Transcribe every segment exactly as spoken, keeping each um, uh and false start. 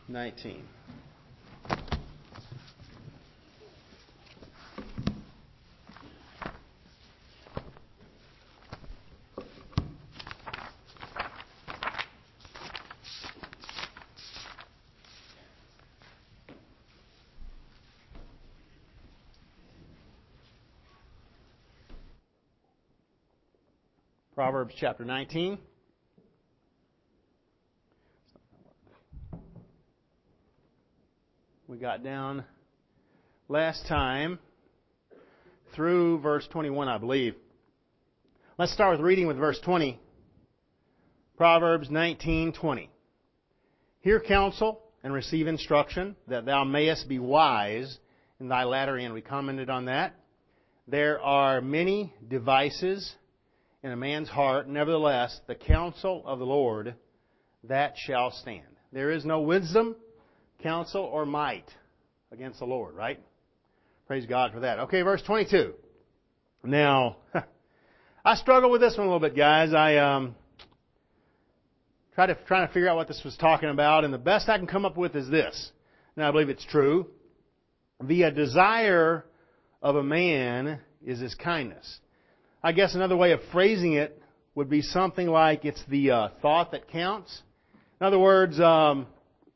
nineteen. Proverbs chapter nineteen. We got down last time through verse twenty-one, I believe. Let's start with reading with verse twenty. Proverbs nineteen twenty. Hear counsel and receive instruction, that thou mayest be wise in thy latter end. We commented on that. There are many devices in a man's heart, nevertheless, the counsel of the Lord, that shall stand. There is no wisdom, counsel, or might against the Lord, right? Praise God for that. Okay, verse twenty-two. Now, I struggle with this one a little bit, guys. I um, try to trying to figure out what this was talking about, and the best I can come up with is this. Now, I believe it's true. The uh, desire of a man is his kindness. I guess another way of phrasing it would be something like it's the uh, thought that counts. In other words, um,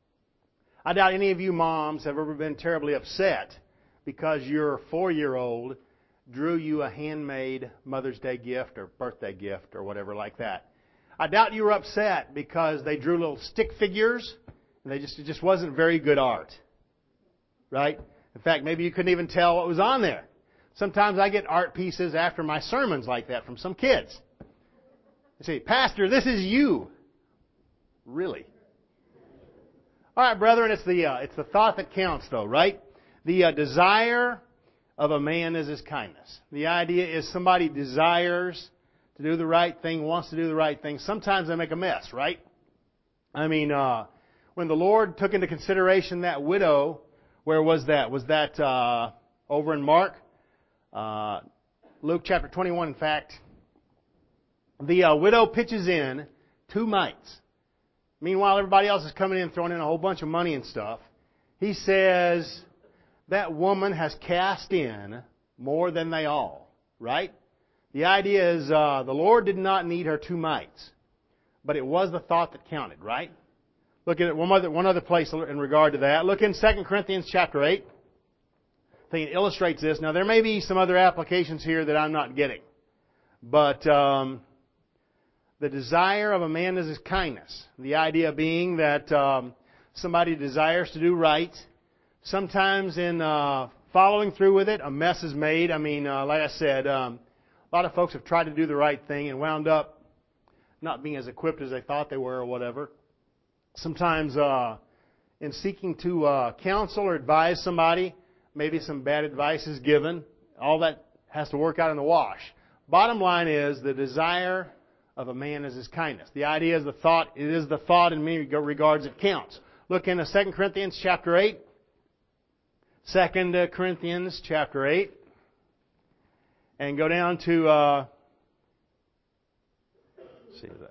I doubt any of you moms have ever been terribly upset because your four-year-old drew you a handmade Mother's Day gift or birthday gift or whatever like that. I doubt you were upset because they drew little stick figures and they just it just wasn't very good art. Right? In fact, maybe you couldn't even tell what was on there. Sometimes I get art pieces after my sermons like that from some kids. They say, "Pastor, this is you." Really? All right, brethren, it's the uh, it's the thought that counts, though, right? The uh, desire of a man is his kindness. The idea is somebody desires to do the right thing, wants to do the right thing. Sometimes they make a mess, right? I mean, uh, when the Lord took into consideration that widow, where was that? Was that uh, over in Mark? Uh, Luke chapter twenty-one, in fact. The uh, widow pitches in two mites. Meanwhile, everybody else is coming in, throwing in a whole bunch of money and stuff. He says, that woman has cast in more than they all. Right? The idea is uh, the Lord did not need her two mites. But it was the thought that counted, right? Look at one other, one other place in regard to that. Look in Second Corinthians chapter eight. I think it illustrates this. Now, there may be some other applications here that I'm not getting. But um, the desire of a man is his kindness. The idea being that um, somebody desires to do right. Sometimes in uh, following through with it, a mess is made. I mean, uh, like I said, um, a lot of folks have tried to do the right thing and wound up not being as equipped as they thought they were or whatever. Sometimes uh, in seeking to uh, counsel or advise somebody, maybe some bad advice is given. All that has to work out in the wash. Bottom line is the desire of a man is his kindness. The idea is the thought. It is the thought in many regards that counts. Look in Second Corinthians chapter eight. Second Corinthians chapter eight. And go down to, uh, let's see that.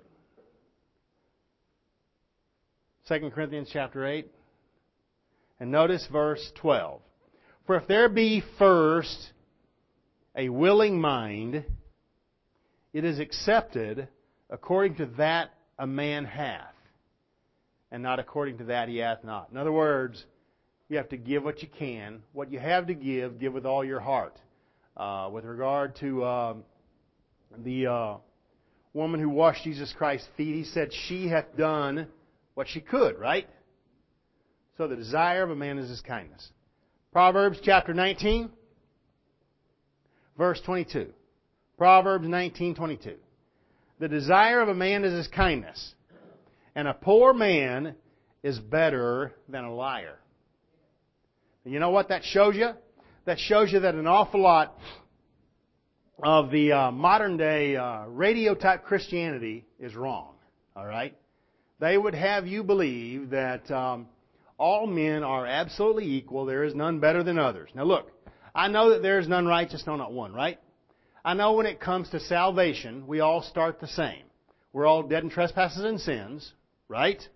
Second Corinthians chapter eight. And notice verse twelve. For if there be first a willing mind, it is accepted according to that a man hath, and not according to that he hath not. In other words, you have to give what you can. What you have to give, give with all your heart. Uh, with regard to uh, the uh, woman who washed Jesus Christ's feet, he said she hath done what she could, right? So the desire of a man is his kindness. Proverbs chapter nineteen, verse twenty-two. Proverbs nineteen twenty-two. The desire of a man is his kindness, and a poor man is better than a liar. And you know what that shows you? That shows you that an awful lot of the uh, modern day uh, radio type Christianity is wrong. All right? They would have you believe that um, all men are absolutely equal. There is none better than others. Now look, I know that there is none righteous, no, not one, right? I know when it comes to salvation, we all start the same. We're all dead in trespasses and sins, right?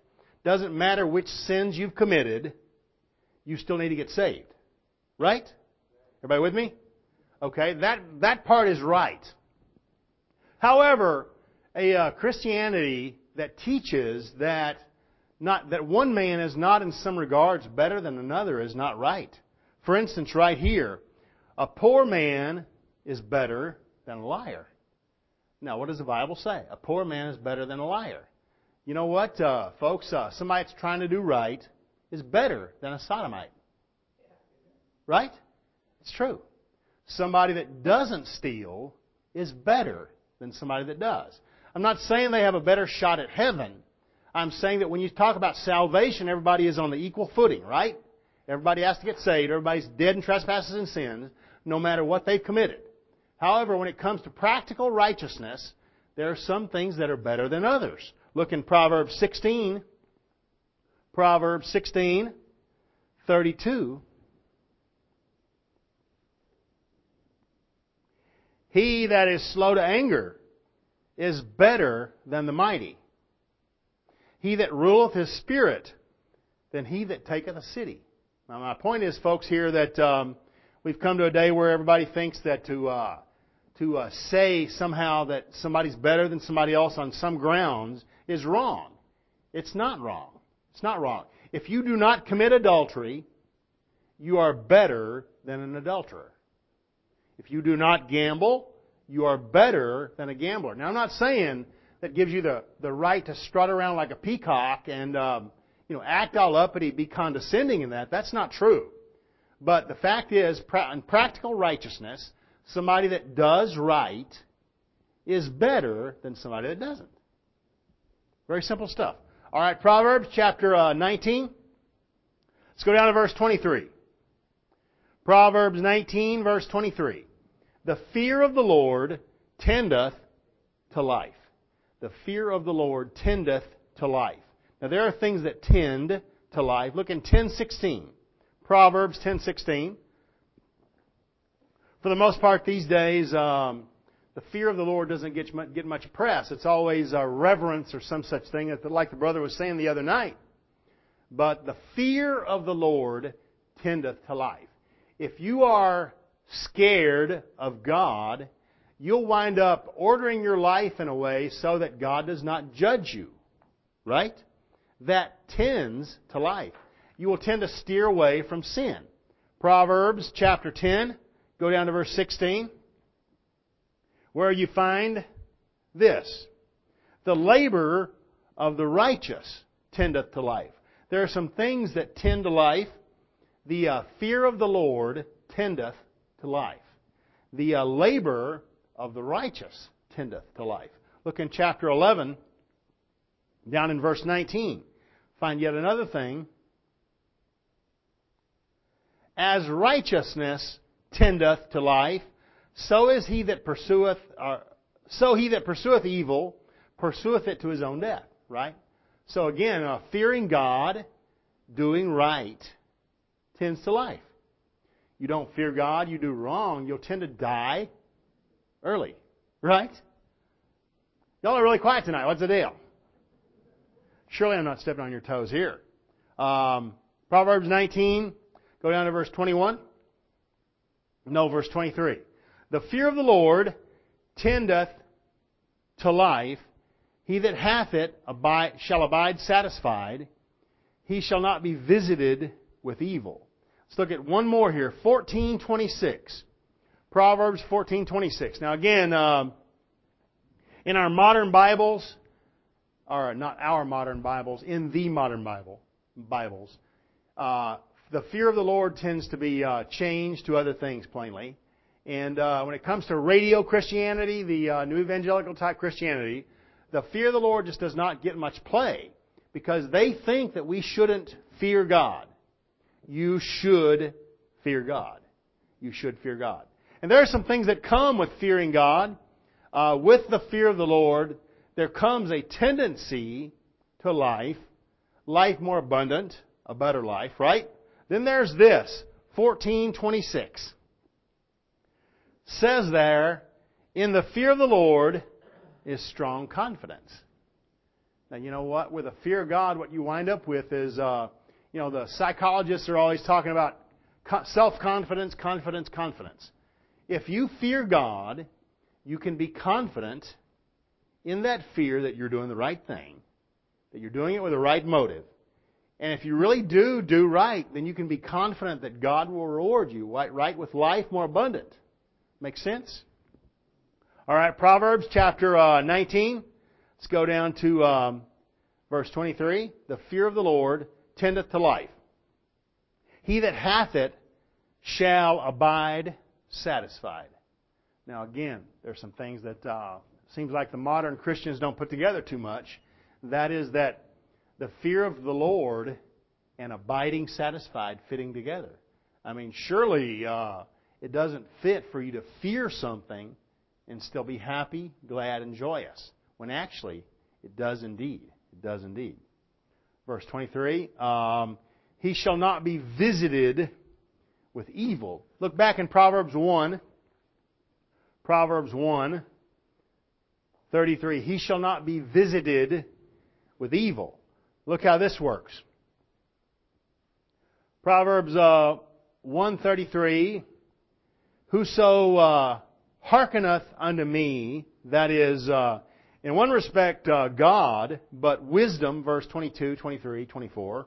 doesn't matter which sins you've committed, you still need to get saved. Right? Everybody with me? Okay, that, that part is right. However, a uh, Christianity that teaches that not that one man is not in some regards better than another is not right. For instance, right here, a poor man is better than a liar. Now, what does the Bible say? A poor man is better than a liar. You know what, uh, folks? Uh, somebody that's trying to do right is better than a sodomite. Right? It's true. Somebody that doesn't steal is better than somebody that does. I'm not saying they have a better shot at heaven. I'm saying that when you talk about salvation, everybody is on the equal footing, right? Everybody has to get saved. Everybody's dead in trespasses and sins, no matter what they've committed. However, when it comes to practical righteousness, there are some things that are better than others. Look in Proverbs sixteen. Proverbs sixteen, thirty-two. He that is slow to anger is better than the mighty. He that ruleth his spirit than he that taketh a city. Now, my point is, folks, here that um, we've come to a day where everybody thinks that to uh, to uh, say somehow that somebody's better than somebody else on some grounds is wrong. It's not wrong. It's not wrong. If you do not commit adultery, you are better than an adulterer. If you do not gamble, you are better than a gambler. Now, I'm not saying that gives you the, the right to strut around like a peacock and um, you know act all uppity, be condescending in that. That's not true. But the fact is, in practical righteousness, somebody that does right is better than somebody that doesn't. Very simple stuff. All right, Proverbs chapter uh, nineteen. Let's go down to verse twenty-three. Proverbs nineteen, verse twenty-three. The fear of the Lord tendeth to life. The fear of the Lord tendeth to life. Now there are things that tend to life. Look in ten sixteen. Proverbs ten sixteen. For the most part these days, um, the fear of the Lord doesn't get much, get much press. It's always a reverence or some such thing, like the brother was saying the other night. But the fear of the Lord tendeth to life. If you are scared of God, you'll wind up ordering your life in a way so that God does not judge you. Right? That tends to life. You will tend to steer away from sin. Proverbs chapter ten, go down to verse sixteen, where you find this. The labor of the righteous tendeth to life. There are some things that tend to life. The uh, fear of the Lord tendeth to life. The uh, labor of the righteous tendeth to life. Look in chapter eleven, down in verse nineteen. Find yet another thing. As righteousness tendeth to life, so is he that pursueth, uh, so he that pursueth evil pursueth it to his own death. Right? So again, uh, fearing God, doing right, tends to life. You don't fear God, you do wrong, you'll tend to die early. Right? Y'all are really quiet tonight. What's the deal? Surely I'm not stepping on your toes here. Um, Proverbs nineteen, go down to verse twenty-one. No, verse twenty-three. The fear of the Lord tendeth to life. He that hath it abide, shall abide satisfied. He shall not be visited with evil. Let's look at one more here. fourteen twenty-six. Proverbs fourteen twenty-six. Now again, um, in our modern Bibles, or not our modern Bibles, in the modern Bible, Bibles, uh, the fear of the Lord tends to be uh, changed to other things, plainly. And uh, when it comes to radio Christianity, the uh, new evangelical type Christianity, the fear of the Lord just does not get much play because they think that we shouldn't fear God. You should fear God. You should fear God. And there are some things that come with fearing God. Uh, with the fear of the Lord, there comes a tendency to life, life more abundant, a better life, right? Then there's this, fourteen twenty-six. Says there, in the fear of the Lord is strong confidence. Now, you know what? With a fear of God, what you wind up with is, uh, you know, the psychologists are always talking about self-confidence, confidence, confidence. If you fear God, you can be confident in that fear that you're doing the right thing, that you're doing it with the right motive. And if you really do do right, then you can be confident that God will reward you right with life more abundant. Make sense? All right, Proverbs chapter uh, nineteen. Let's go down to um, verse twenty-three. The fear of the Lord tendeth to life. He that hath it shall abide satisfied. Now again, there's some things that uh, seems like the modern Christians don't put together too much. That is that the fear of the Lord and abiding satisfied fitting together. I mean, surely uh, it doesn't fit for you to fear something and still be happy, glad, and joyous. When actually, it does indeed. It does indeed. Verse twenty-three, um, he shall not be visited with evil. Look back in Proverbs one. Proverbs one, thirty-three. He shall not be visited with evil. Look how this works. Proverbs uh, one thirty-three. Whoso uh, hearkeneth unto me, that is... Uh, In one respect, uh, God, but wisdom, verse twenty-two, twenty-three, twenty-four.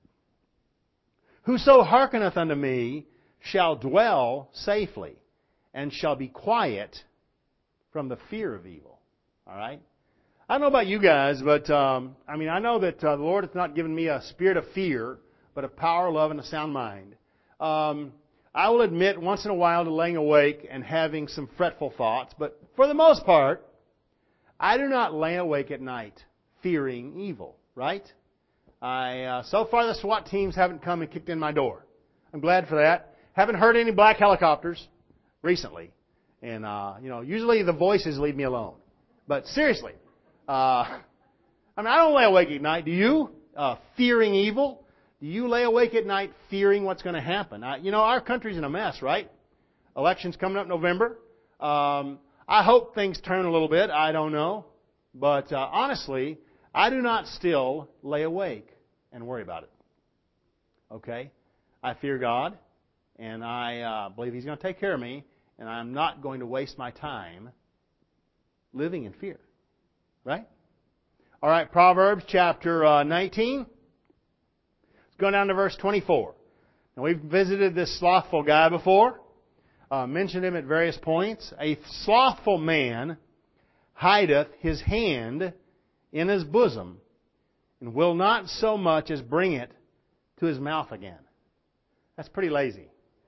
Whoso hearkeneth unto me shall dwell safely, and shall be quiet from the fear of evil. All right? I don't know about you guys, but um, I mean, I know that uh, the Lord has not given me a spirit of fear, but of power, love, and a sound mind. Um, I will admit once in a while to laying awake and having some fretful thoughts, but for the most part, I do not lay awake at night fearing evil, right? I uh, so far the SWAT teams haven't come and kicked in my door. I'm glad for that. Haven't heard any black helicopters recently. And, uh, you know, usually the voices leave me alone. But seriously, uh, I mean, I don't lay awake at night. Do you? Uh, fearing evil? Do you lay awake at night fearing what's going to happen? Uh, you know, our country's in a mess, right? Election's coming up November. Um, I hope things turn a little bit. I don't know. But uh, honestly, I do not still lay awake and worry about it. Okay? I fear God, and I uh, believe He's going to take care of me, and I'm not going to waste my time living in fear. Right? All right, Proverbs chapter uh, nineteen. Let's go down to verse twenty-four. Now, we've visited this slothful guy before. Uh, mentioned him at various points. A slothful man hideth his hand in his bosom, and will not so much as bring it to his mouth again. That's pretty lazy.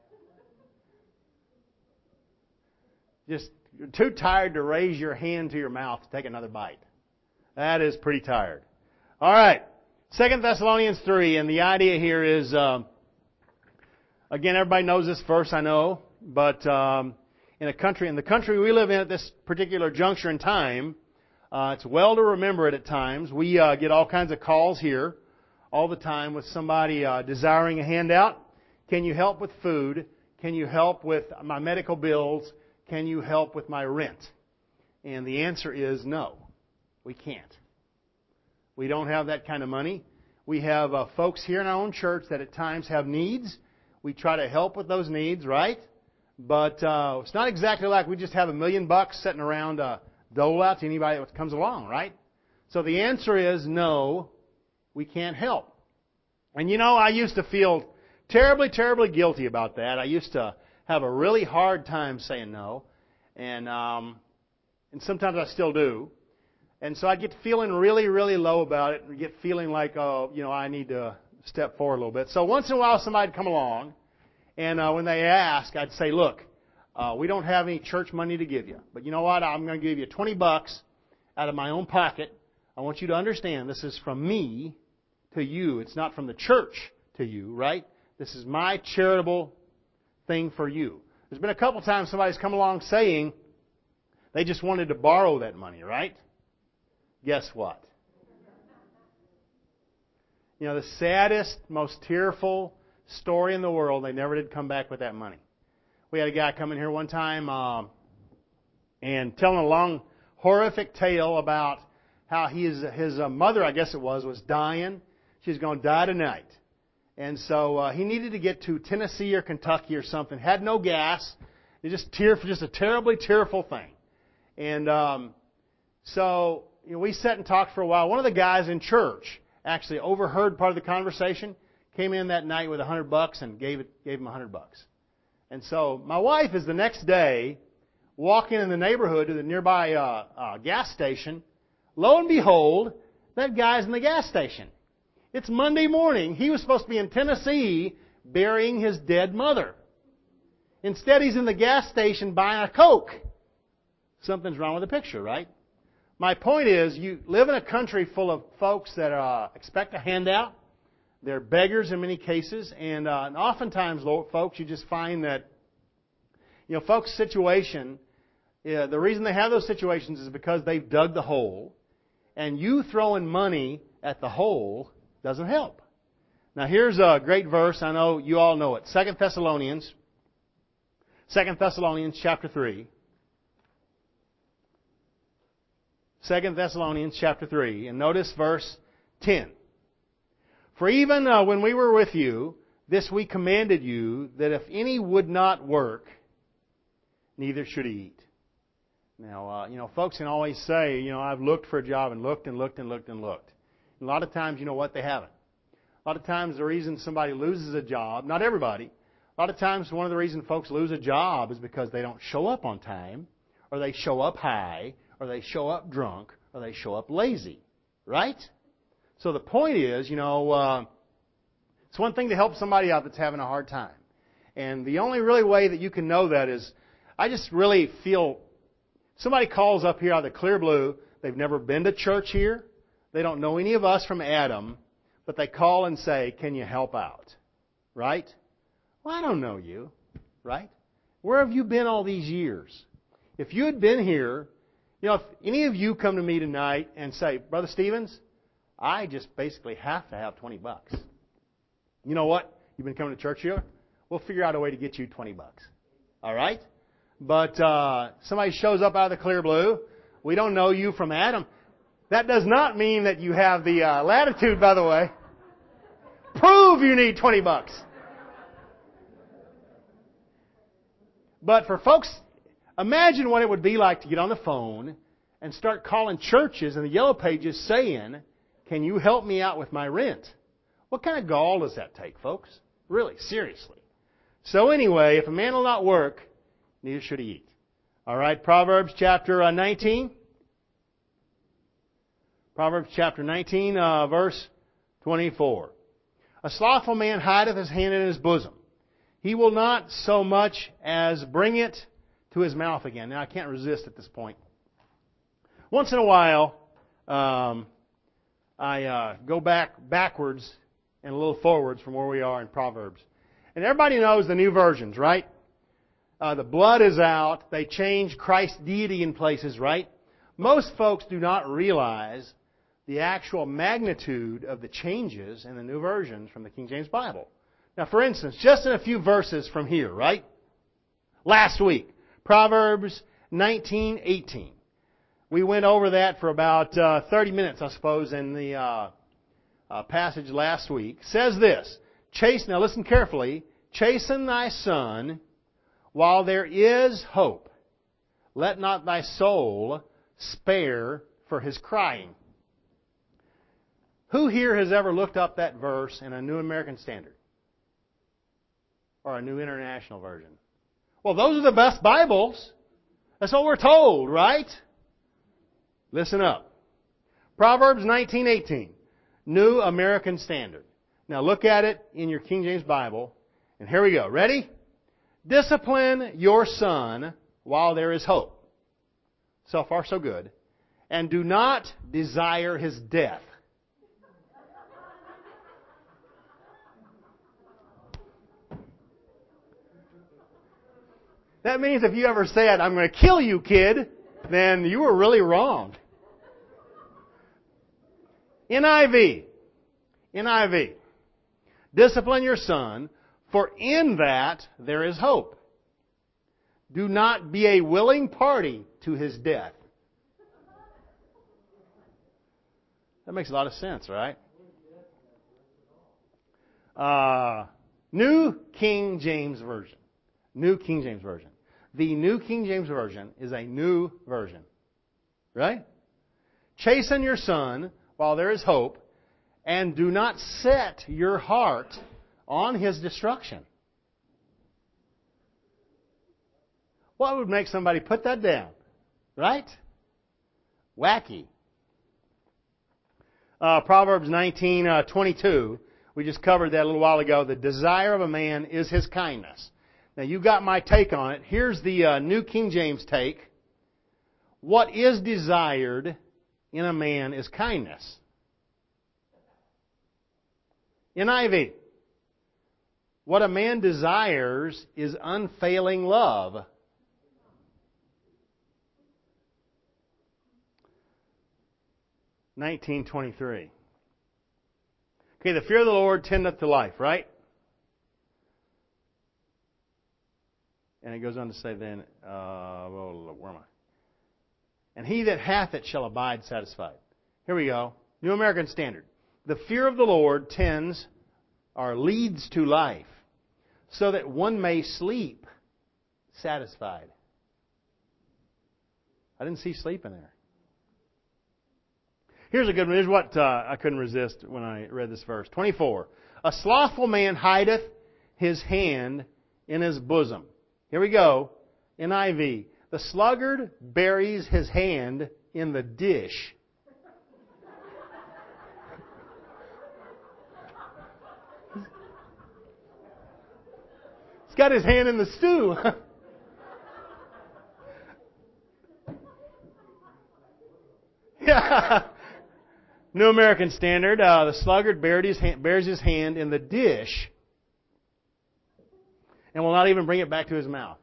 Just you're too tired to raise your hand to your mouth to take another bite. That is pretty tired. All right. Second Thessalonians three, and the idea here is, uh, again, everybody knows this verse, I know. But um, in a country, in the country we live in at this particular juncture in time, uh, it's well to remember it at times. We uh, get all kinds of calls here all the time with somebody uh, desiring a handout. Can you help with food? Can you help with my medical bills? Can you help with my rent? And the answer is no, we can't. We don't have that kind of money. We have uh, folks here in our own church that at times have needs. We try to help with those needs, right? But uh, it's not exactly like we just have a million bucks sitting around uh, dole out to anybody that comes along, right? So the answer is no, we can't help. And you know, I used to feel terribly, terribly guilty about that. I used to have a really hard time saying no, and um, and sometimes I still do. And so I get feeling really, really low about it, and get feeling like, oh, you know, I need to step forward a little bit. So once in a while, somebody would come along. And uh, when they ask, I'd say, look, uh, we don't have any church money to give you. But you know what? I'm going to give you twenty bucks out of my own pocket. I want you to understand this is from me to you. It's not from the church to you, right? This is my charitable thing for you. There's been a couple times somebody's come along saying they just wanted to borrow that money, right? Guess what? You know, the saddest, most tearful story in the world, they never did come back with that money. We had a guy come in here one time uh, and telling a long, horrific tale about how he is, his uh, mother, I guess it was, was dying. She's going to die tonight. And so uh, he needed to get to Tennessee or Kentucky or something. Had no gas. It just tearful, just a terribly tearful thing. And um, so you know, we sat and talked for a while. One of the guys in church actually overheard part of the conversation. Came in that night with a hundred bucks and gave it gave him a hundred bucks. And so my wife is the next day walking in the neighborhood to the nearby uh, uh, gas station. Lo and behold, that guy's in the gas station. It's Monday morning. He was supposed to be in Tennessee burying his dead mother. Instead, he's in the gas station buying a Coke. Something's wrong with the picture, right? My point is, you live in a country full of folks that uh, expect a handout. They're beggars in many cases, and, uh, and oftentimes, folks, you just find that, you know, folks' situation, yeah, the reason they have those situations is because they've dug the hole, and you throwing money at the hole doesn't help. Now, here's a great verse. I know you all know it. Second Thessalonians, Second Thessalonians chapter three. Second Thessalonians chapter three, and notice verse ten. For even uh, when we were with you, this we commanded you, that if any would not work, neither should he eat. Now, uh, you know, folks can always say, you know, I've looked for a job and looked and looked and looked and looked. A lot of times, you know what, they haven't. A lot of times the reason somebody loses a job, not everybody, a lot of times one of the reasons folks lose a job is because they don't show up on time, or they show up high, or they show up drunk, or they show up lazy. Right? So the point is, you know, uh, it's one thing to help somebody out that's having a hard time. And the only really way that you can know that is, I just really feel, somebody calls up here out of the clear blue, they've never been to church here, they don't know any of us from Adam, but they call and say, can you help out? Right? Well, I don't know you. Right? Where have you been all these years? If you had been here, you know, if any of you come to me tonight and say, Brother Stevens, I just basically have to have twenty bucks. You know what? You've been coming to church here? We'll figure out a way to get you twenty bucks. All right? But uh, somebody shows up out of the clear blue. We don't know you from Adam. That does not mean that you have the uh, latitude, by the way. Prove you need twenty bucks. But for folks, imagine what it would be like to get on the phone and start calling churches in the yellow pages saying, can you help me out with my rent? What kind of gall does that take, folks? Really, seriously. So anyway, if a man will not work, neither should he eat. All right, Proverbs chapter nineteen. Proverbs chapter nineteen, uh, verse twenty-four. A slothful man hideth his hand in his bosom. He will not so much as bring it to his mouth again. Now, I can't resist at this point. Once in a while, um, I uh, go back backwards and a little forwards from where we are in Proverbs. And everybody knows the new versions, right? Uh, the blood is out. They change Christ's deity in places, right? Most folks do not realize the actual magnitude of the changes in the new versions from the King James Bible. Now, for instance, just in a few verses from here, right? Last week, Proverbs nineteen eighteen. We went over that for about uh, thirty minutes, I suppose, in the uh, uh, passage last week. It says this, Chase, now listen carefully, chasten thy son while there is hope. Let not thy soul spare for his crying. Who here has ever looked up that verse in a New American Standard? Or a New International Version? Well, those are the best Bibles. That's what we're told, right? Listen up. Proverbs nineteen eighteen, New American Standard. Now look at it in your King James Bible. And here we go. Ready? Discipline your son while there is hope. So far, so good. And do not desire his death. That means if you ever said, I'm going to kill you, kid, then you were really wrong. N I V. N I V. Discipline your son, for in that there is hope. Do not be a willing party to his death. That makes a lot of sense, right? Uh, New King James Version. New King James Version. The New King James Version is a new version. Right? Chasten your son while there is hope, and do not set your heart on his destruction. What would make somebody put that down? Right? Wacky. Uh, Proverbs nineteen twenty-two. We just covered that a little while ago. The desire of a man is his kindness. Now, you got my take on it. Here's the uh, New King James take. What is desired in a man is kindness. N I V. What a man desires is unfailing love. nineteen twenty-three. Okay, the fear of the Lord tendeth to life, right? And it goes on to say then, uh, where am I? And he that hath it shall abide satisfied. Here we go. New American Standard. The fear of the Lord tends or leads to life, so that one may sleep satisfied. I didn't see sleep in there. Here's a good one. Here's what uh, I couldn't resist when I read this verse. twenty-four. A slothful man hideth his hand in his bosom. Here we go. N I V. The sluggard buries his hand in the dish. He's got his hand in the stew. Yeah. New American Standard. Uh, the sluggard buried his hand, bears his hand in the dish and will not even bring it back to his mouth.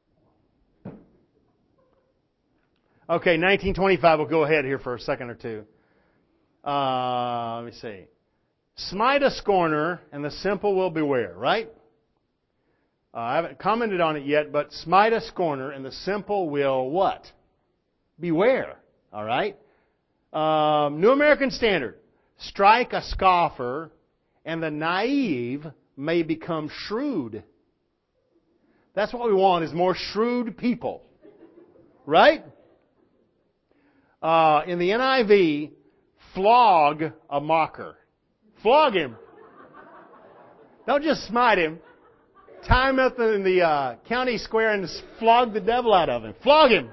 Okay, nineteen twenty-five. We'll go ahead here for a second or two. Uh, let me see. Smite a scorner, and the simple will beware. Right? Uh, I haven't commented on it yet, but smite a scorner, and the simple will what? Beware. All right? Um, New American Standard. Strike a scoffer, and the naive may become shrewd. That's what we want, is more shrewd people. Right? Uh, in the N I V, flog a mocker. Flog him. Don't just smite him. Tie him up in the uh, county square and flog the devil out of him. Flog him.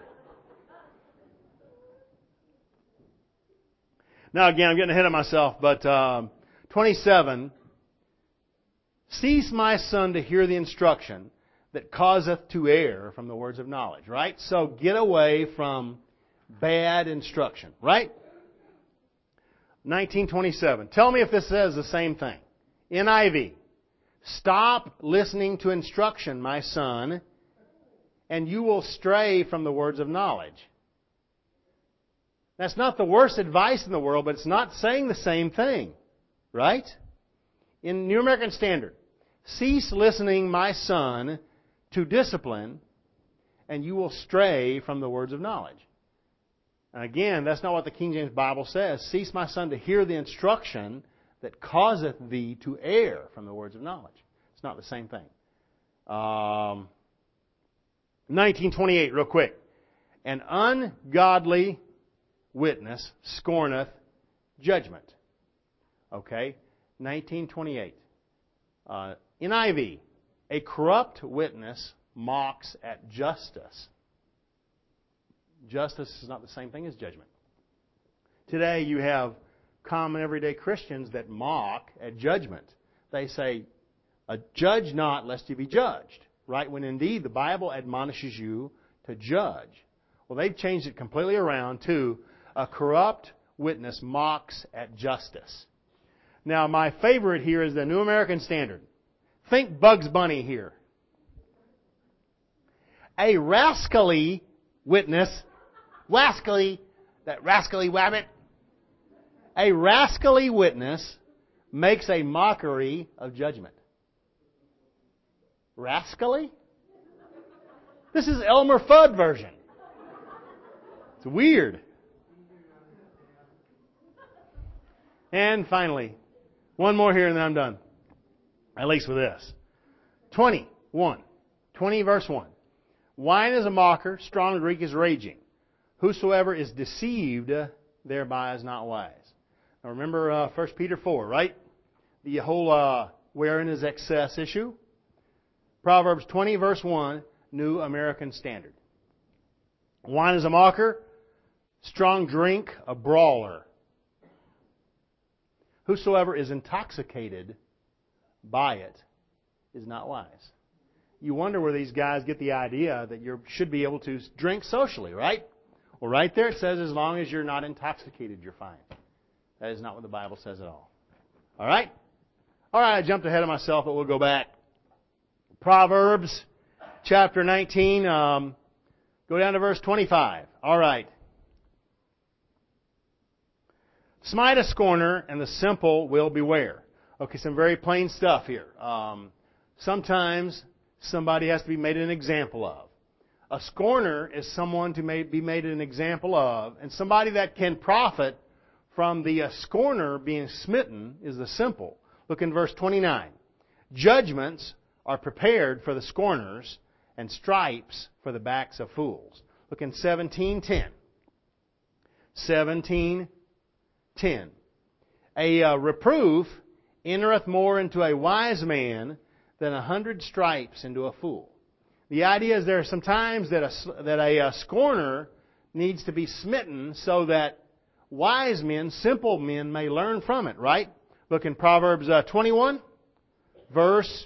Now again, I'm getting ahead of myself, but um, twenty-seven. Cease, my son, to hear the instruction that causeth to err from the words of knowledge. Right? So get away from bad instruction. Right? nineteen twenty-seven. Tell me if this says the same thing. N I V. Stop listening to instruction, my son, and you will stray from the words of knowledge. That's not the worst advice in the world, but it's not saying the same thing. Right? In New American Standard, cease listening, my son, to discipline, and you will stray from the words of knowledge. And again, that's not what the King James Bible says. Cease, my son, to hear the instruction that causeth thee to err from the words of knowledge. It's not the same thing. Um, nineteen twenty-eight, real quick. An ungodly witness scorneth judgment. Okay? nineteen twenty-eight. Uh, N I V. A corrupt witness mocks at justice. Justice is not the same thing as judgment. Today you have common everyday Christians that mock at judgment. They say, judge not lest you be judged. Right? When indeed the Bible admonishes you to judge. Well, they've changed it completely around to a corrupt witness mocks at justice. Now, my favorite here is the New American Standard. Think Bugs Bunny here. A rascally witness, rascally, that rascally wabbit, a rascally witness makes a mockery of judgment. Rascally? This is Elmer Fudd version. It's weird. And finally, one more here and then I'm done. At least with this. twenty-one. twenty verse one. Wine is a mocker, strong drink is raging. Whosoever is deceived thereby is not wise. Now remember uh, First Peter four, right? The whole uh, wherein is excess issue. Proverbs twenty verse one, New American Standard. Wine is a mocker, strong drink a brawler. Whosoever is intoxicated by it is not wise. You wonder where these guys get the idea that you should be able to drink socially, right? Well, right there it says as long as you're not intoxicated, you're fine. That is not what the Bible says at all. All right? All right, I jumped ahead of myself, but we'll go back. Proverbs chapter nineteen, um, go down to verse twenty-five. All right. Smite a scorner, and the simple will beware. Okay, some very plain stuff here. Um, sometimes somebody has to be made an example of. A scorner is someone to be made an example of, and somebody that can profit from the uh, scorner being smitten is the simple. Look in verse twenty-nine. Judgments are prepared for the scorners, and stripes for the backs of fools. Look in seventeen ten. seventeen ten. A uh, reproof entereth more into a wise man than a hundred stripes into a fool. The idea is there are some times that a, that a, a scorner needs to be smitten so that wise men, simple men, may learn from it, right? Look in Proverbs uh, twenty-one, verse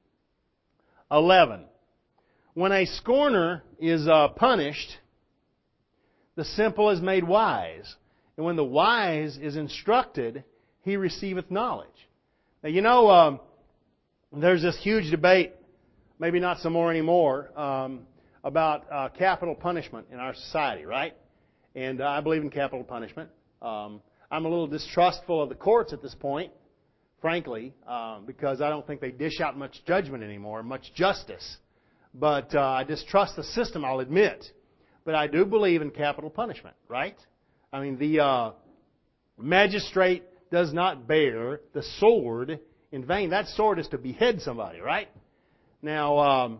eleven. When a scorner is uh, punished, the simple is made wise. And when the wise is instructed, he receiveth knowledge. Now, you know, um, there's this huge debate, maybe not some more anymore, um, about uh, capital punishment in our society, right? And uh, I believe in capital punishment. Um, I'm a little distrustful of the courts at this point, frankly, um, because I don't think they dish out much judgment anymore, much justice. But uh, I distrust the system, I'll admit. But I do believe in capital punishment, right? I mean, the uh, magistrate does not bear the sword in vain. That sword is to behead somebody, right? Now, um,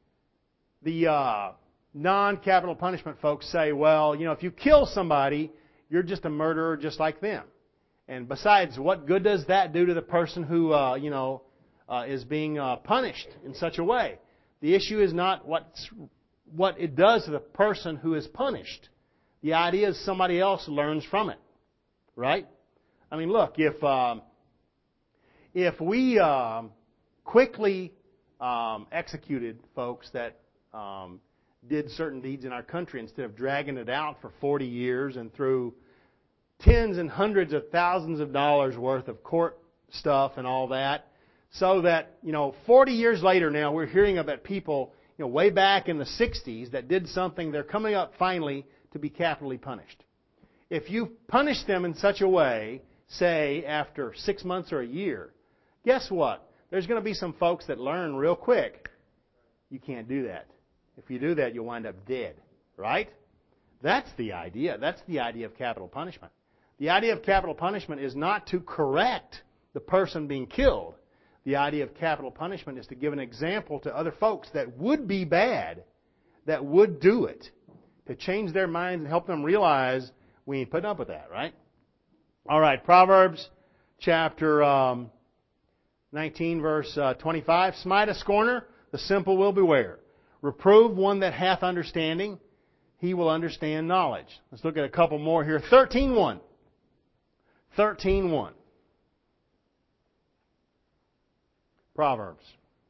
the uh, non-capital punishment folks say, well, you know, if you kill somebody, you're just a murderer just like them. And besides, what good does that do to the person who, uh, you know, uh, is being uh, punished in such a way? The issue is not what's, what it does to the person who is punished. The idea is somebody else learns from it, right? I mean, look, if um, if we um, quickly um, executed folks that um, did certain deeds in our country instead of dragging it out for forty years and through tens and hundreds of thousands of dollars worth of court stuff and all that, so that, you know, forty years later now we're hearing about people, you know, way back in the sixties that did something, they're coming up finally to be capitally punished. If you punish them in such a way, say after six months or a year, guess what? There's going to be some folks that learn real quick. You can't do that. If you do that, you'll wind up dead, right? That's the idea. That's the idea of capital punishment. The idea of capital punishment is not to correct the person being killed. The idea of capital punishment is to give an example to other folks that would be bad, that would do it, to change their minds and help them realize we ain't putting up with that, right? All right, Proverbs chapter um, nineteen, verse uh, twenty-five. Smite a scorner, the simple will beware. Reprove one that hath understanding, he will understand knowledge. Let's look at a couple more here. thirteen one. thirteen one. Proverbs.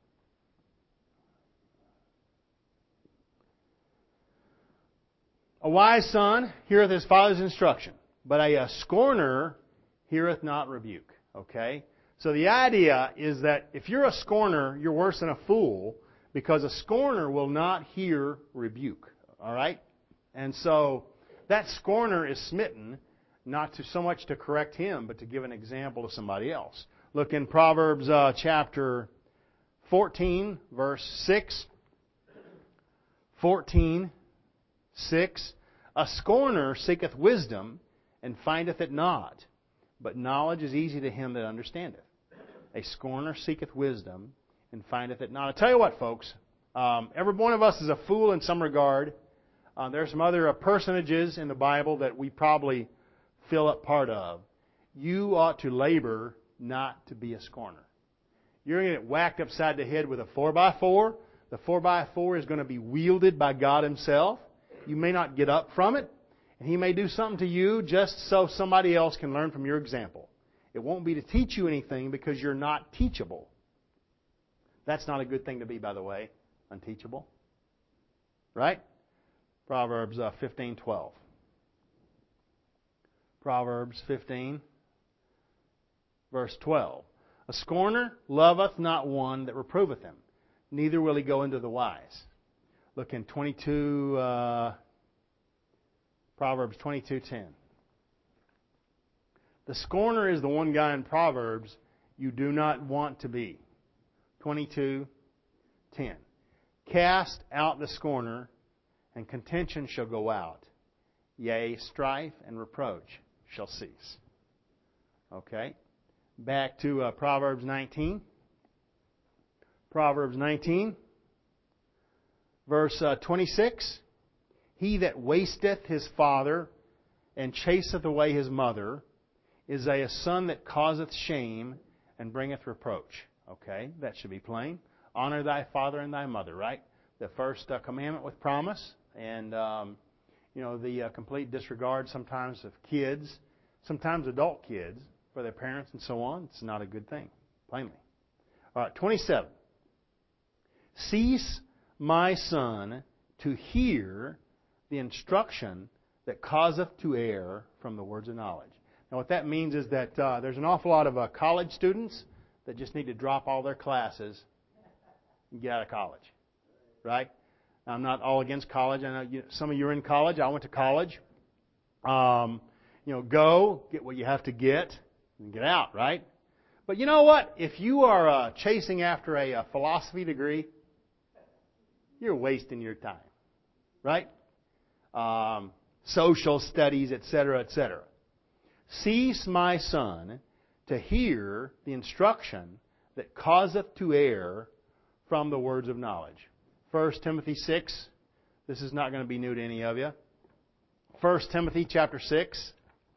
A wise son heareth his father's instruction, but a, a scorner heareth not rebuke. Okay? So the idea is that if you're a scorner, you're worse than a fool, because a scorner will not hear rebuke. All right? And so that scorner is smitten, not to so much to correct him, but to give an example to somebody else. Look in Proverbs uh, chapter fourteen, verse six. fourteen, six. A scorner seeketh wisdom, and findeth it not. but knowledge is easy to him that understandeth. A scorner seeketh wisdom, and findeth it not. I tell you what, folks, um, every one of us is a fool in some regard. Uh, there are some other uh, personages in the Bible that we probably fill up part of. You ought to labor not to be a scorner. You're going to get whacked upside the head with a four by four. The four by four is going to be wielded by God Himself. You may not get up from it. And He may do something to you just so somebody else can learn from your example. It won't be to teach you anything because you're not teachable. That's not a good thing to be, by the way. Unteachable. Right? Proverbs uh, fifteen twelve. Proverbs fifteen, verse twelve. A scorner loveth not one that reproveth him, neither will he go into the wise. Look in twenty-two, uh, Proverbs twenty-two ten. The scorner is the one guy in Proverbs you do not want to be. twenty-two ten. Cast out the scorner, and contention shall go out. Yea, strife and reproach shall cease. Okay. Back to uh, Proverbs nineteen. Proverbs nineteen, verse uh, twenty-six. He that wasteth his father and chaseth away his mother is a son that causeth shame and bringeth reproach. Okay, that should be plain. Honor thy father and thy mother, right? The first uh, commandment with promise. And, um, you know, the uh, complete disregard sometimes of kids, sometimes adult kids, for their parents and so on. It's not a good thing, plainly. All right, twenty-seven. Cease, my son, to hear the instruction that causeth to err from the words of knowledge. Now, what that means is that uh, there's an awful lot of uh, college students that just need to drop all their classes and get out of college, right? I'm not all against college. I know you, some of you are in college. I went to college. Um, you know, go, get what you have to get, and get out, right? But you know what? If you are uh, chasing after a, a philosophy degree, you're wasting your time, right? Um, social studies, et cetera, et cetera. Cease, my son, to hear the instruction that causeth to err from the words of knowledge. First Timothy six. This is not going to be new to any of you. First Timothy chapter six.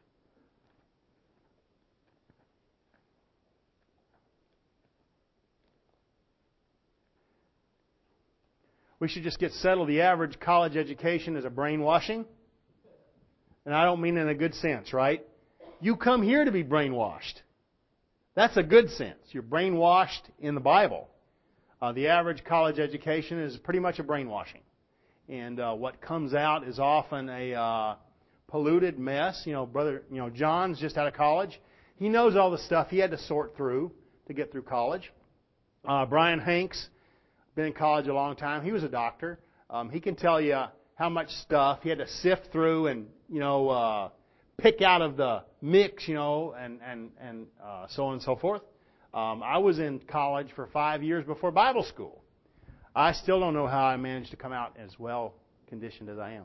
We should just get settled. The average college education is a brainwashing. And I don't mean in a good sense, right? You come here to be brainwashed. That's a good sense. You're brainwashed in the Bible. Uh, the average college education is pretty much a brainwashing. And uh, what comes out is often a uh, polluted mess. You know, brother, you know, John's just out of college. He knows all the stuff he had to sort through to get through college. Uh, Brian Hanks, been in college a long time. He was a doctor. Um, he can tell you how much stuff he had to sift through and, you know, uh, pick out of the mix, you know, and, and, and uh, so on and so forth. Um, I was in college for five years before Bible school. I still don't know how I managed to come out as well conditioned as I am.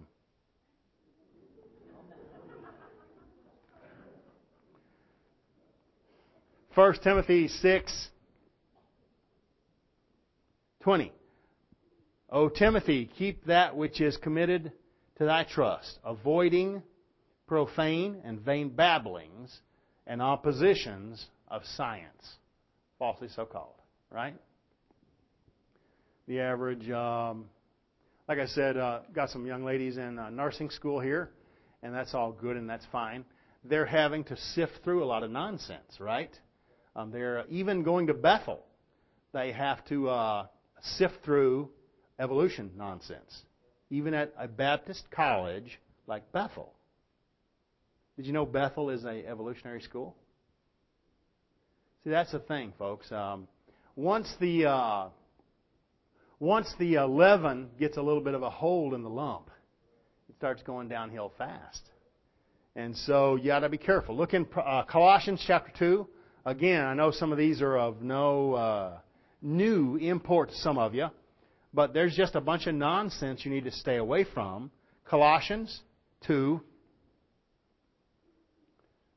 First Timothy six twenty. O Timothy, keep that which is committed to thy trust, avoiding profane and vain babblings and oppositions of science, falsely so called, right? The average, um, like I said, uh, got some young ladies in uh, nursing school here, and that's all good and that's fine. They're having to sift through a lot of nonsense, right? Um, they're even going to Bethel. They have to uh, sift through evolution nonsense, even at a Baptist college like Bethel. Did you know Bethel is an evolutionary school? See, that's the thing, folks. Um, once the uh, once the uh, leaven gets a little bit of a hold in the lump, it starts going downhill fast. And so you got to be careful. Look in uh, Colossians chapter two. Again, I know some of these are of no uh, new import to some of you, but there's just a bunch of nonsense you need to stay away from. Colossians two,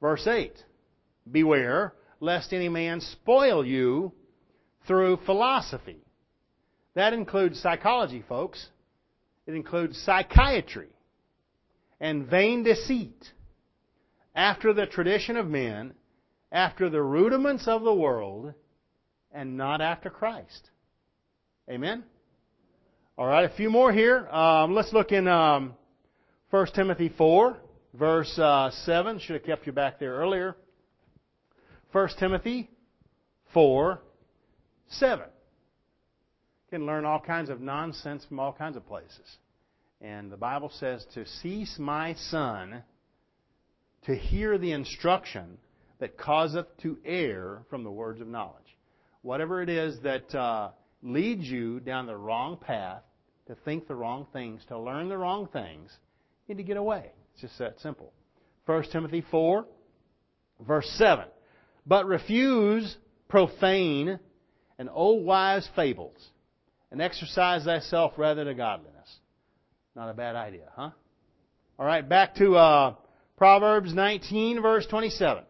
Verse eight. Beware lest any man spoil you through philosophy. That includes psychology, folks. It includes psychiatry and vain deceit, after the tradition of men, after the rudiments of the world, and not after Christ. Amen? All right, a few more here. Um, let's look in um, First Timothy four, verse uh, seven. Should have kept you back there earlier. First Timothy four, seven. You can learn all kinds of nonsense from all kinds of places. And the Bible says, to cease, my son, to hear the instruction that causeth to err from the words of knowledge. Whatever it is that uh, leads you down the wrong path, to think the wrong things, to learn the wrong things, you need to get away. It's just that simple. First Timothy four, verse seven. But refuse profane and old wives' fables, and exercise thyself rather to godliness. Not a bad idea, huh? All right, back to uh, Proverbs nineteen, verse twenty-seven.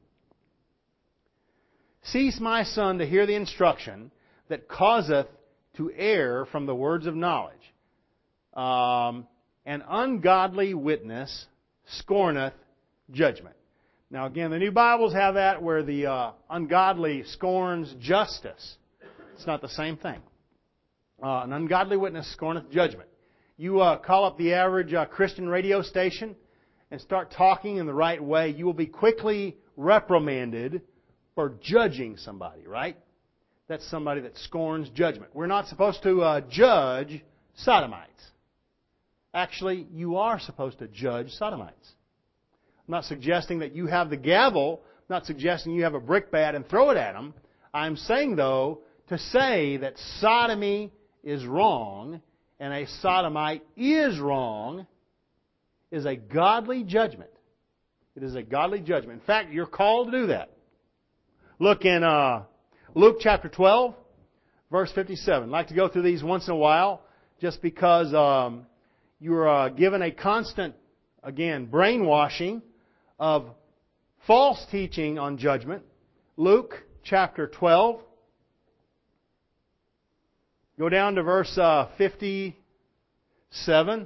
Cease, my son, to hear the instruction that causeth to err from the words of knowledge. Um, an ungodly witness scorneth judgment. Now again, the New Bibles have that where the uh, ungodly scorns justice. It's not the same thing. Uh, an ungodly witness scorneth judgment. You uh, call up the average uh, Christian radio station and start talking in the right way, you will be quickly reprimanded for judging somebody, right? That's somebody that scorns judgment. We're not supposed to uh, judge sodomites. Actually, you are supposed to judge sodomites. I'm not suggesting that you have the gavel. I'm not suggesting you have a brick bat and throw it at them. I'm saying, though, to say that sodomy is wrong and a sodomite is wrong is a godly judgment. It is a godly judgment. In fact, you're called to do that. Look in uh, Luke chapter twelve, verse fifty-seven. I'd like to go through these once in a while just because um, you're uh, given a constant, again, brainwashing of false teaching on judgment. Luke chapter twelve. Go down to verse uh, fifty-seven.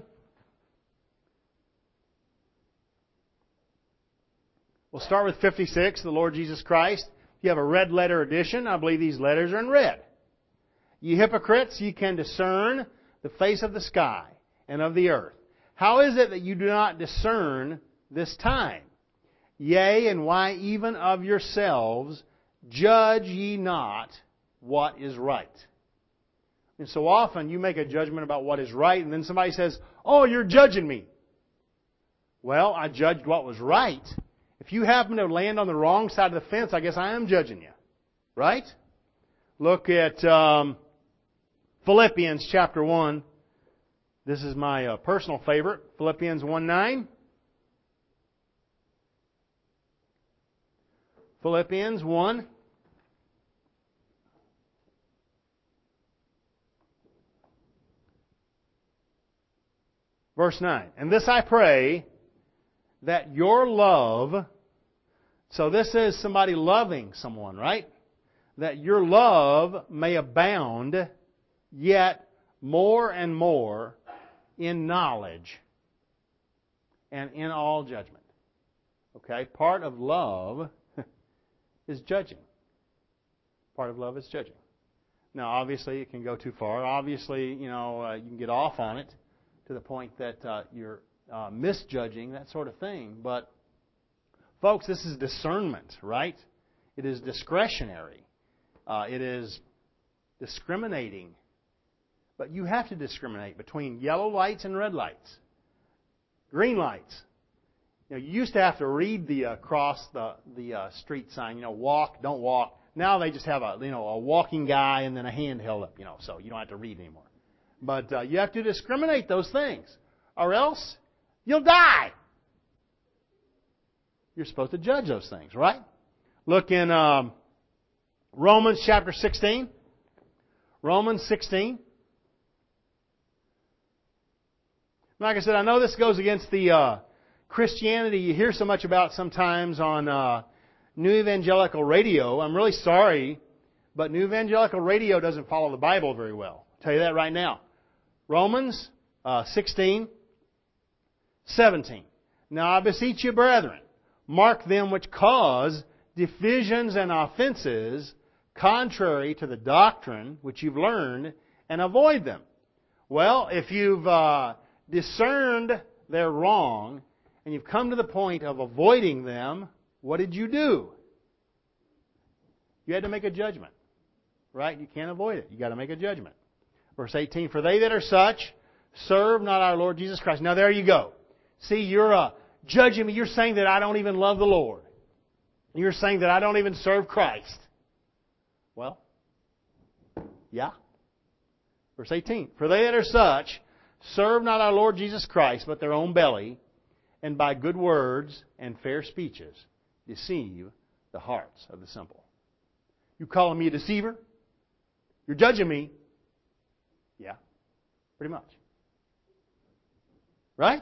We'll start with fifty-six, the Lord Jesus Christ. If you have a red letter edition, I believe these letters are in red. Ye hypocrites, ye can discern the face of the sky and of the earth. How is it that you do not discern this time? Yea, and why even of yourselves judge ye not what is right? And so often you make a judgment about what is right, and then somebody says, oh, you're judging me. Well, I judged what was right. If you happen to land on the wrong side of the fence, I guess I am judging you. Right? Look at um, Philippians chapter one. This is my uh, personal favorite. Philippians one nine. Philippians one. Verse nine. And this I pray, that your love, so this is somebody loving someone, right? That your love may abound yet more and more in knowledge and in all judgment. Okay? Part of love is judging. Part of love is judging. Now, obviously, it can go too far. Obviously, you know, uh, you can get off on it to the point that uh, you're uh, misjudging, that sort of thing. But, folks, this is discernment, right? It is discretionary. Uh, it is discriminating. But you have to discriminate between yellow lights and red lights. Green lights. You know, you used to have to read the uh, cross the the uh, street sign. You know, walk, don't walk. Now they just have a you know a walking guy and then a hand held up. You know, so you don't have to read anymore. But uh, you have to discriminate those things, or else you'll die. You're supposed to judge those things, right? Look in um, Romans chapter sixteen. Romans sixteen. Like I said, I know this goes against the uh, Christianity you hear so much about sometimes on uh, New Evangelical Radio. I'm really sorry, but New Evangelical Radio doesn't follow the Bible very well. I'll tell you that right now. Romans uh, sixteen, seventeen. Now I beseech you, brethren, mark them which cause divisions and offenses contrary to the doctrine which you've learned, and avoid them. Well, if you've uh, discerned their wrong, and you've come to the point of avoiding them, what did you do? You had to make a judgment. Right? You can't avoid it. You got to make a judgment. Verse eighteen, for they that are such serve not our Lord Jesus Christ. Now there you go. See, you're uh, judging me. You're saying that I don't even love the Lord. You're saying that I don't even serve Christ. Well, yeah. Verse eighteen, for they that are such serve not our Lord Jesus Christ, but their own belly, and by good words and fair speeches deceive the hearts of the simple. You calling me a deceiver? You're judging me? Yeah, pretty much. Right?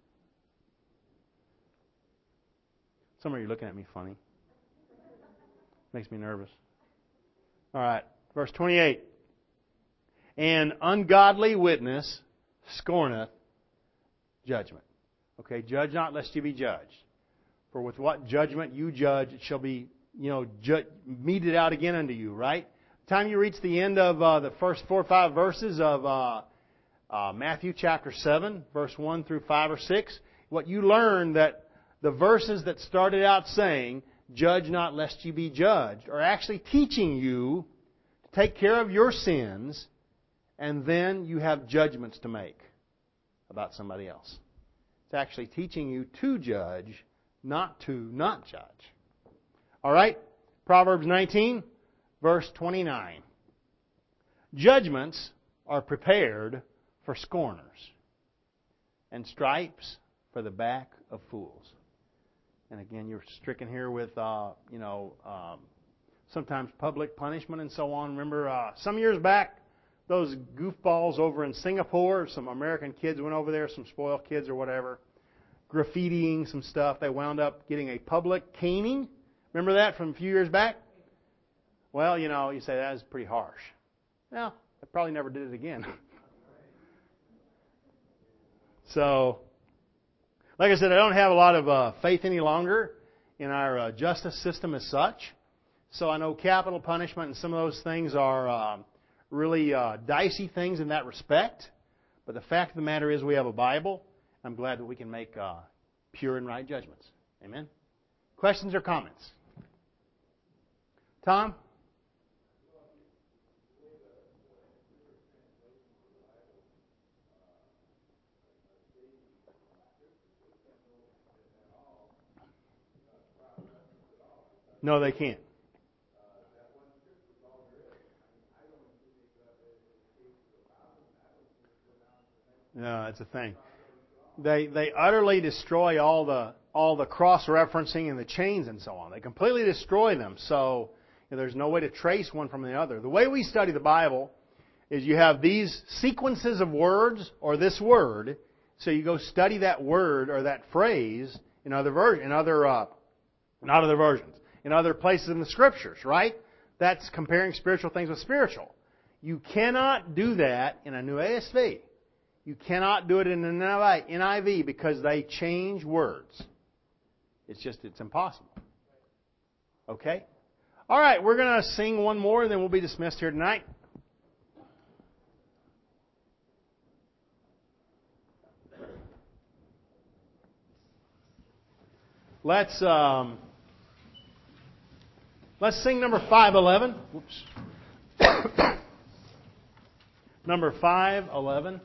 Some of you are looking at me funny. Makes me nervous. All right, verse twenty-eight. An ungodly witness scorneth judgment. Okay, judge not lest you be judged. For with what judgment you judge, it shall be, you know, ju- meted out again unto you, right? The time you reach the end of uh, the first four or five verses of uh, uh, Matthew chapter seven, verse one through five or six, what you learn that the verses that started out saying, judge not lest you be judged, are actually teaching you to take care of your sins, and then you have judgments to make about somebody else. It's actually teaching you to judge, not to not judge. All right? Proverbs nineteen, verse twenty-nine. Judgments are prepared for scorners, and stripes for the back of fools. And again, you're stricken here with, uh, you know, um, sometimes public punishment and so on. Remember, uh, some years back, those goofballs over in Singapore, some American kids went over there, some spoiled kids or whatever, graffitiing some stuff. They wound up getting a public caning. Remember that from a few years back? Well, you know, you say that is pretty harsh. Well, they probably never did it again. So, like I said, I don't have a lot of uh, faith any longer in our uh, justice system as such. So I know capital punishment and some of those things are uh, really uh, dicey things in that respect. But the fact of the matter is we have a Bible. I'm glad that we can make uh, pure and right judgments. Amen? Questions or comments? Tom? No, they can't. No, that's a thing. They they utterly destroy all the all the cross-referencing and the chains and so on. They completely destroy them. So you know, there's no way to trace one from the other. The way we study the Bible is you have these sequences of words or this word. So you go study that word or that phrase in other ver- in other uh, not other versions, in other places in the Scriptures, right? That's comparing spiritual things with spiritual. You cannot do that in a New A S V. You cannot do it in an N I V because they change words. It's just, it's impossible. Okay? All right, we're going to sing one more and then we'll be dismissed here tonight. Let's um, let's sing number five eleven. Whoops. Number five eleven.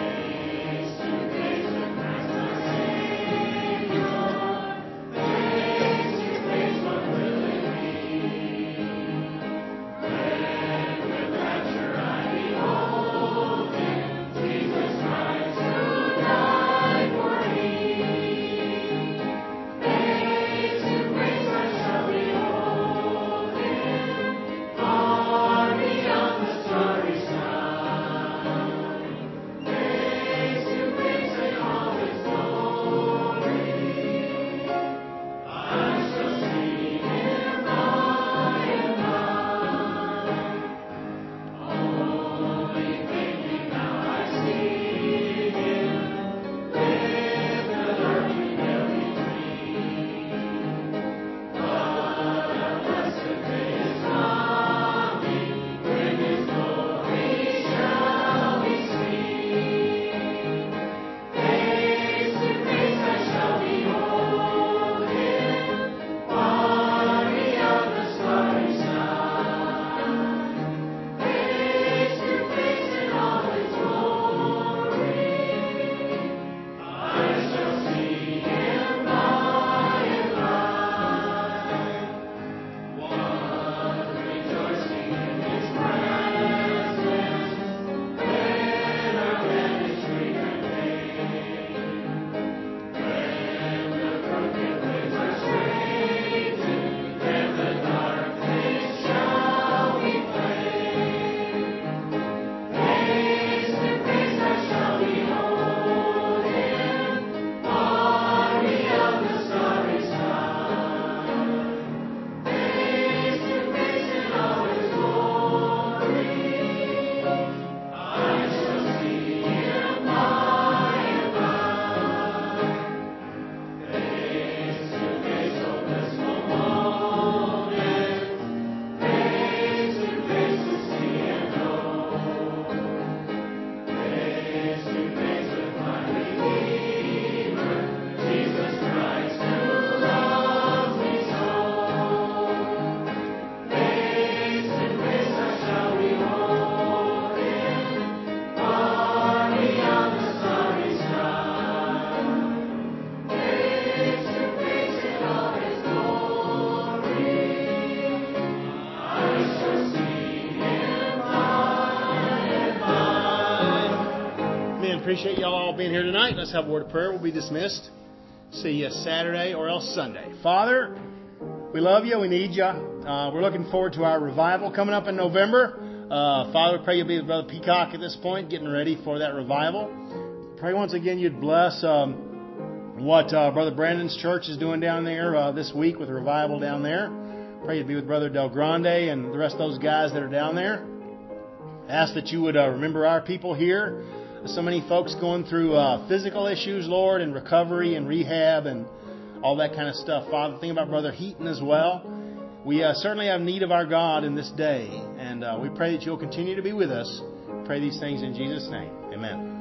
Thank appreciate y'all all being here tonight. Let's have a word of prayer. We'll be dismissed. See you Saturday or else Sunday. Father, we love you. We need you. Uh, we're looking forward to our revival coming up in November. Uh, Father, we pray you'll be with Brother Peacock at this point, getting ready for that revival. Pray once again you'd bless um, what uh, Brother Brandon's church is doing down there uh, this week with revival down there. Pray you'd be with Brother Del Grande and the rest of those guys that are down there. Ask that you would uh, remember our people here. So many folks going through uh, physical issues, Lord, and recovery and rehab and all that kind of stuff. Father, think about Brother Heaton as well. We uh, certainly have need of our God in this day, and uh, we pray that you'll continue to be with us. Pray these things in Jesus' name. Amen.